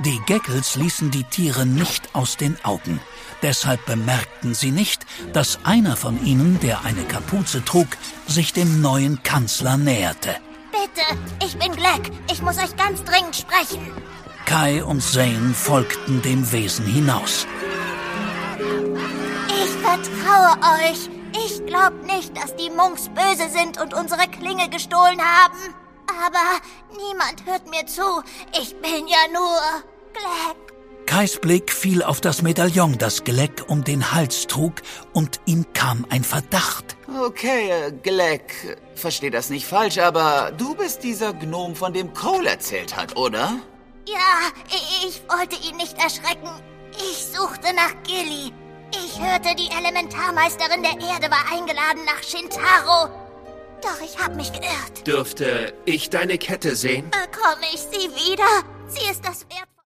Die Geckels ließen die Tiere nicht aus den Augen. Deshalb bemerkten sie nicht, dass einer von ihnen, der eine Kapuze trug, sich dem neuen Kanzler näherte. Bitte, ich bin Gleck. Ich muss euch ganz dringend sprechen. Kai und Zane folgten dem Wesen hinaus. Ich vertraue euch. Ich glaube nicht, dass die Monks böse sind und unsere Klinge gestohlen haben. Aber niemand hört mir zu. Ich bin ja nur Gleck. Kais Blick fiel auf das Medaillon, das Gleck um den Hals trug, und ihm kam ein Verdacht. Okay, Gleck, versteh das nicht falsch, aber du bist dieser Gnom, von dem Cole erzählt hat, oder? Ja, ich wollte ihn nicht erschrecken. Ich suchte nach Gilly. Ich hörte, die Elementarmeisterin der Erde war eingeladen nach Shintaro. Doch ich habe mich geirrt. Dürfte ich deine Kette sehen? Bekomme ich sie wieder? Sie ist das Wert.